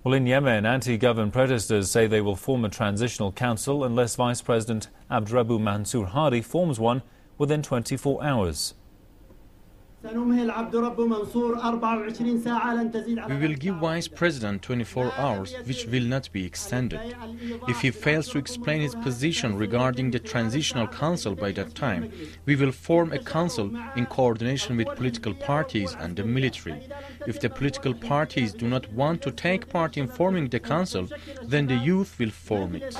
Well, in Yemen, anti-government protesters say they will form a transitional council unless Vice President Abdrabbu Mansour Hadi forms one within 24 hours. We will give Vice President 24 hours, which will not be extended. If he fails to explain his position regarding the Transitional Council by that time, we will form a council in coordination with political parties and the military. If the political parties do not want to take part in forming the council, then the youth will form it.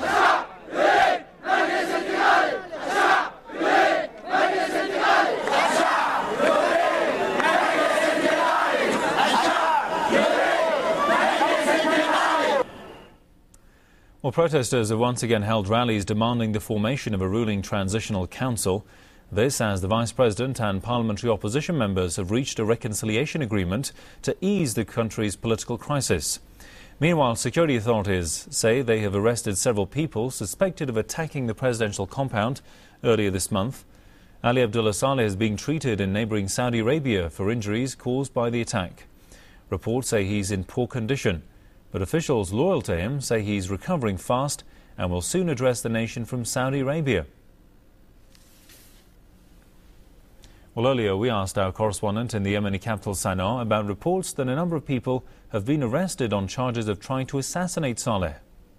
Well, protesters have once again held rallies demanding the formation of a ruling transitional council. This as the Vice President and parliamentary opposition members have reached a reconciliation agreement to ease the country's political crisis. Meanwhile, security authorities say they have arrested several people suspected of attacking the presidential compound earlier this month. Ali Abdullah Saleh is being treated in neighbouring Saudi Arabia for injuries caused by the attack. Reports say he's in poor condition, but officials loyal to him say he's recovering fast and will soon address the nation from Saudi Arabia. Well, earlier we asked our correspondent in the Yemeni capital Sana'a about reports that a number of people have been arrested on charges of trying to assassinate Saleh.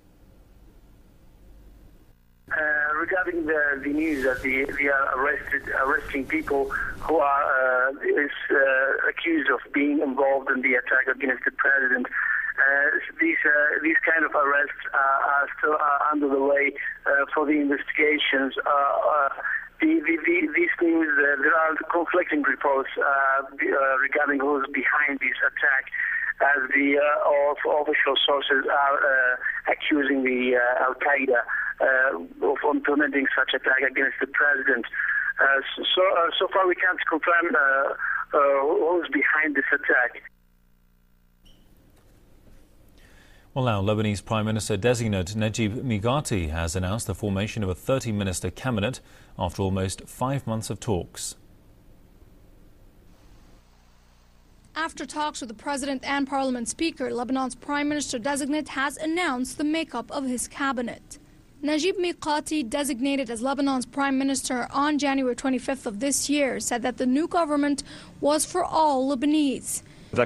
Regarding the news that they are arresting people who are accused of being involved in the attack against the president, these kind of arrests are still under the way for the investigations. These news, there are conflicting reports regarding who's behind this attack, as the official sources are accusing the Al-Qaeda of implementing such attack against the president. So far we can't confirm who's behind this attack. Well, now, Lebanese Prime Minister-designate Najib Mikati has announced the formation of a 30-minister cabinet after almost 5 months of talks. After talks with the President and Parliament Speaker, Lebanon's Prime Minister-designate has announced the makeup of his cabinet. Najib Mikati, designated as Lebanon's Prime Minister on January 25th of this year, said that the new government was for all Lebanese.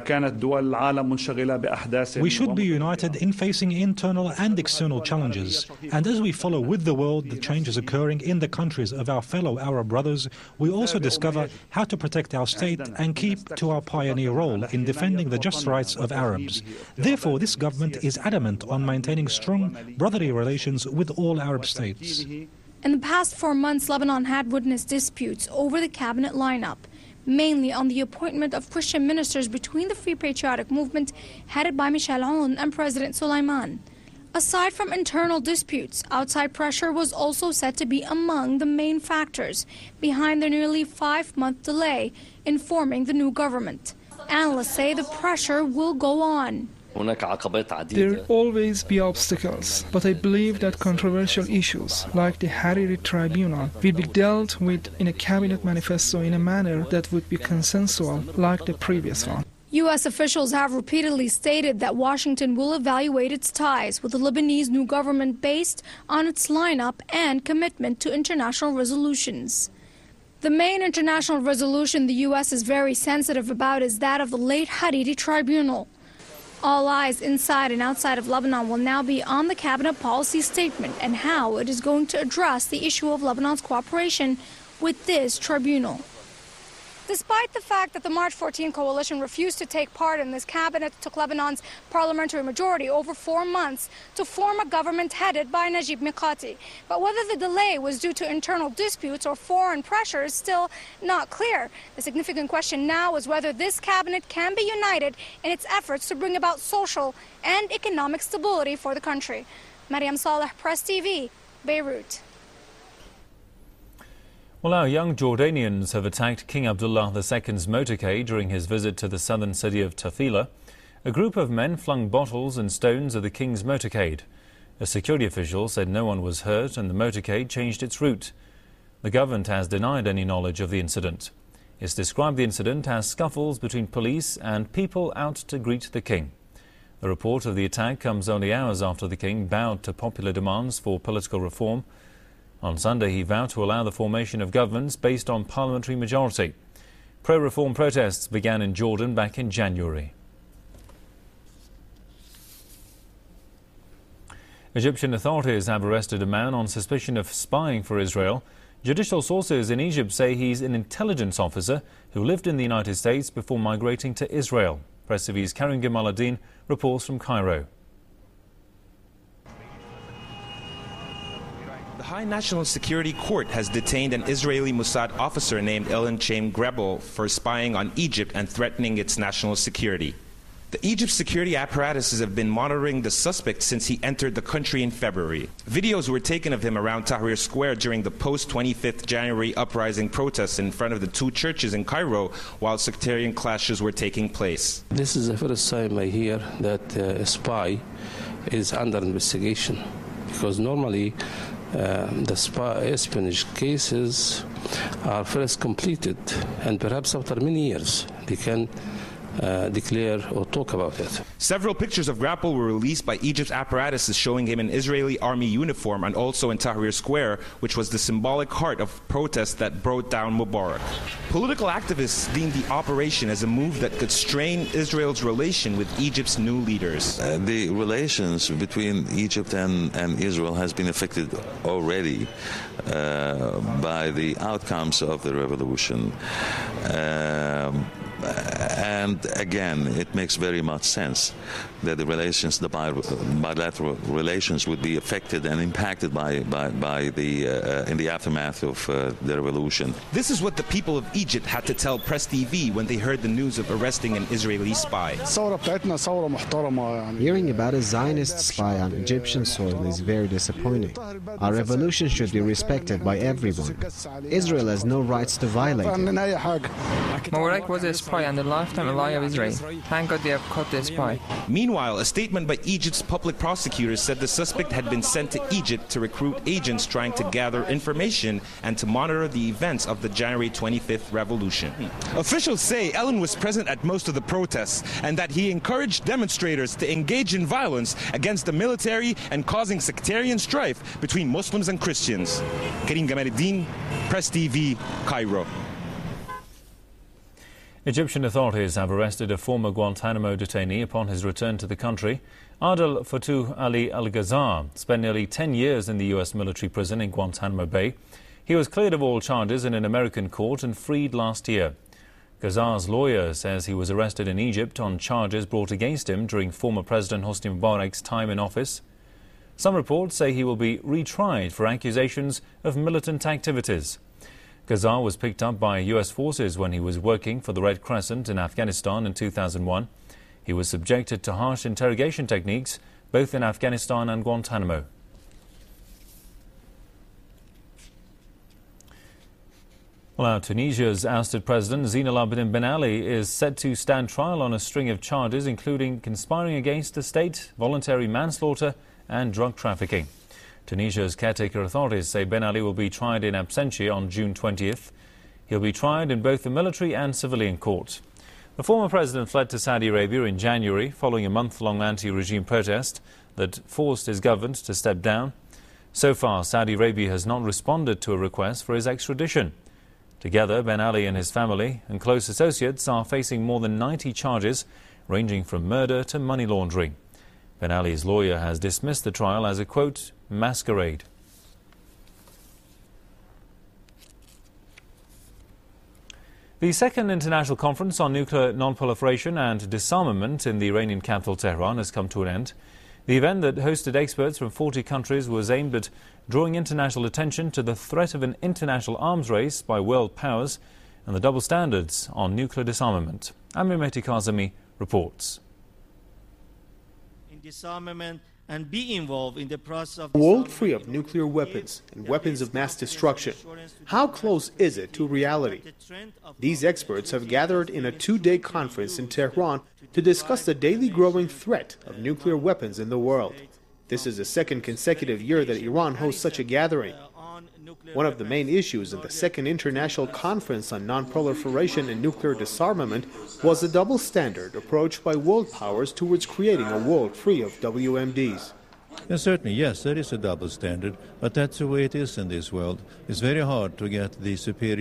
We should be united in facing internal and external challenges. And as we follow with the world the changes occurring in the countries of our fellow Arab brothers, we also discover how to protect our state and keep to our pioneer role in defending the just rights of Arabs. Therefore, this government is adamant on maintaining strong brotherly relations with all Arab states. In the past 4 months, Lebanon had witnessed disputes over the cabinet lineup, mainly on the appointment of Christian ministers between the Free Patriotic Movement headed by Michel Aoun and President Suleiman. Aside from internal disputes, outside pressure was also said to be among the main factors behind the nearly 5-month delay in forming the new government. Analysts say the pressure will go on. There will always be obstacles, but I believe that controversial issues like the Hariri Tribunal will be dealt with in a cabinet manifesto in a manner that would be consensual like the previous one. U.S. officials have repeatedly stated that Washington will evaluate its ties with the Lebanese new government based on its lineup and commitment to international resolutions. The main international resolution the U.S. is very sensitive about is that of the late Hariri Tribunal. All eyes inside and outside of Lebanon will now be on the cabinet policy statement and how it is going to address the issue of Lebanon's cooperation with this tribunal. Despite the fact that the March 14 coalition refused to take part in this cabinet, it took Lebanon's parliamentary majority over 4 months to form a government headed by Najib Mikati. But whether the delay was due to internal disputes or foreign pressure is still not clear. The significant question now is whether this cabinet can be united in its efforts to bring about social and economic stability for the country. Mariam Saleh, Press TV, Beirut. Well, now, young Jordanians have attacked King Abdullah II's motorcade during his visit to the southern city of Tafila. A group of men flung bottles and stones at the king's motorcade. A security official said no one was hurt and the motorcade changed its route. The government has denied any knowledge of the incident. It's described the incident as scuffles between police and people out to greet the king. The report of the attack comes only hours after the king bowed to popular demands for political reform. On Sunday, he vowed to allow the formation of governments based on parliamentary majority. Pro-reform protests began in Jordan back in January. Egyptian authorities have arrested a man on suspicion of spying for Israel. Judicial sources in Egypt say he's an intelligence officer who lived in the United States before migrating to Israel. Press TV's Karim Gemaluddin reports from Cairo. The High National Security Court has detained an Israeli Mossad officer named Elon Chaim Grebel for spying on Egypt and threatening its national security. The Egypt security apparatuses have been monitoring the suspect since he entered the country in February. Videos were taken of him around Tahrir Square during the post-25th January uprising protests in front of the two churches in Cairo while sectarian clashes were taking place. This is the first time I hear that a spy is under investigation, because normally the espionage cases are first completed, and perhaps after many years they can declare or talk about it. Several pictures of Grapple were released by Egypt's apparatuses showing him in Israeli army uniform and also in Tahrir Square, which was the symbolic heart of protests that brought down Mubarak. Political activists deemed the operation as a move that could strain Israel's relation with Egypt's new leaders. The relations between Egypt and Israel has been affected already by the outcomes of the revolution. And again, it makes very much sense that the relations, the bilateral relations, would be affected and impacted by the in the aftermath of the revolution. This is what the people of Egypt had to tell Press TV when they heard the news of arresting an Israeli spy. Hearing about a Zionist spy on Egyptian soil is very disappointing. Our revolution should be respected by everyone. Israel has no rights to violate it. Mubarak was a spy and the lifetime ally of Israel. Thank God they have caught the spy. Meanwhile, a statement by Egypt's public prosecutors said the suspect had been sent to Egypt to recruit agents trying to gather information and to monitor the events of the January 25th revolution. Officials say Elon was present at most of the protests and that he encouraged demonstrators to engage in violence against the military and causing sectarian strife between Muslims and Christians. Karim Gemaluddin, Press TV, Cairo. Egyptian authorities have arrested a former Guantanamo detainee upon his return to the country. Adel Fatou Ali Al-Ghazar spent nearly 10 years in the U.S. military prison in Guantanamo Bay. He was cleared of all charges in an American court and freed last year. Ghazar's lawyer says he was arrested in Egypt on charges brought against him during former President Hosni Mubarak's time in office. Some reports say he will be retried for accusations of militant activities. Ghazar was picked up by U.S. forces when he was working for the Red Crescent in Afghanistan in 2001. He was subjected to harsh interrogation techniques both in Afghanistan and Guantanamo. Well, now, Tunisia's ousted president Zine El Abidine Ben Ali is set to stand trial on a string of charges, including conspiring against the state, voluntary manslaughter and drug trafficking. Tunisia's caretaker authorities say Ben Ali will be tried in absentia on June 20th. He'll be tried in both the military and civilian court. The former president fled to Saudi Arabia in January following a month-long anti-regime protest that forced his government to step down. So far, Saudi Arabia has not responded to a request for his extradition. Together, Ben Ali and his family and close associates are facing more than 90 charges, ranging from murder to money laundering. Ben Ali's lawyer has dismissed the trial as a, quote, masquerade. The second international conference on nuclear non-proliferation and disarmament in the Iranian capital Tehran has come to an end. The event that hosted experts from 40 countries was aimed at drawing international attention to the threat of an international arms race by world powers and the double standards on nuclear disarmament. Amir Mehdi Kazemi reports. Disarmament and be involved in the process of a world free of nuclear weapons and weapons of mass destruction. How close is it to reality? These experts have gathered in a two-day conference in Tehran to discuss the daily growing threat of nuclear weapons in the world. This is the second consecutive year that Iran hosts such a gathering. One of the main issues in the Second International Conference on Non-Proliferation and Nuclear Disarmament was the double standard approach by world powers towards creating a world free of WMDs. And certainly, yes, there is a double standard, but that's the way it is in this world. It's very hard to get the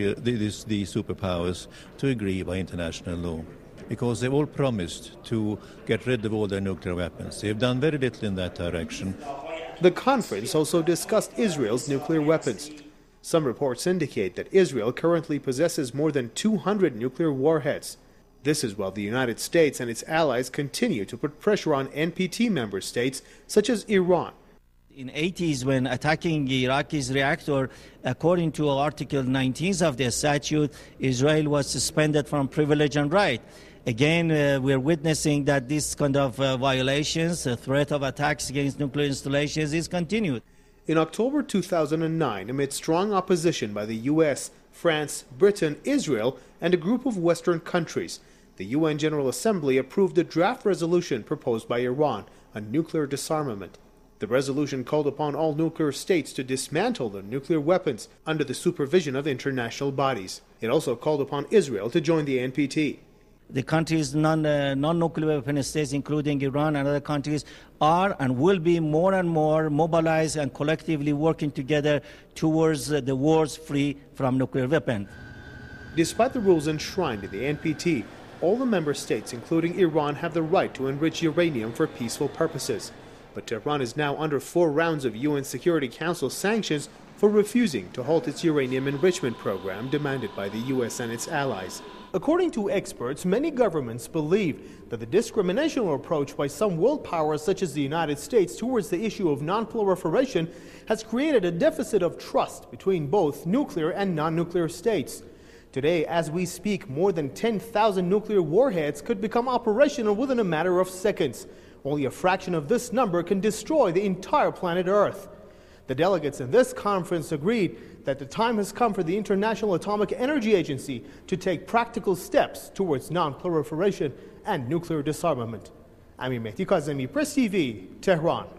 superpowers to agree by international law, because they've all promised to get rid of all their nuclear weapons. They've done very little in that direction. The conference also discussed Israel's nuclear weapons. Some reports indicate that Israel currently possesses more than 200 nuclear warheads. This is while the United States and its allies continue to put pressure on NPT member states such as Iran. In the 80s, when attacking Iraqi's reactor, according to Article 19 of the statute, Israel was suspended from privilege and right. Again, we're witnessing that this kind of violations, the threat of attacks against nuclear installations is continued. In October 2009, amid strong opposition by the US, France, Britain, Israel, and a group of Western countries, the UN General Assembly approved a draft resolution proposed by Iran on nuclear disarmament. The resolution called upon all nuclear states to dismantle their nuclear weapons under the supervision of international bodies. It also called upon Israel to join the NPT. The countries, non-nuclear weapon states, including Iran and other countries, are and will be more and more mobilized and collectively working together towards the world free from nuclear weapons. Despite the rules enshrined in the NPT, all the member states, including Iran, have the right to enrich uranium for peaceful purposes. But Tehran is now under 4 rounds of UN Security Council sanctions for refusing to halt its uranium enrichment program demanded by the US and its allies. According to experts, many governments believe that the discriminational approach by some world powers such as the United States towards the issue of non-proliferation has created a deficit of trust between both nuclear and non-nuclear states. Today, as we speak, more than 10,000 nuclear warheads could become operational within a matter of seconds. Only a fraction of this number can destroy the entire planet Earth. The delegates in this conference agreed that the time has come for the International Atomic Energy Agency to take practical steps towards non-proliferation and nuclear disarmament. Amir Mehdi Kazemi, Press TV, Tehran.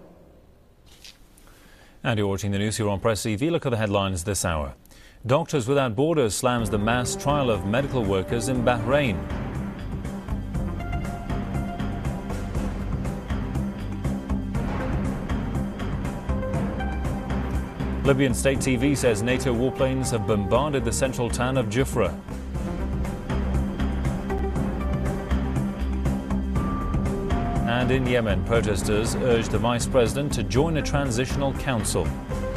And you're watching the news here on Press TV. Look at the headlines this hour. Doctors Without Borders slams the mass trial of medical workers in Bahrain. Libyan state TV says NATO warplanes have bombarded the central town of Jufra. And in Yemen, protesters urged the vice president to join a transitional council.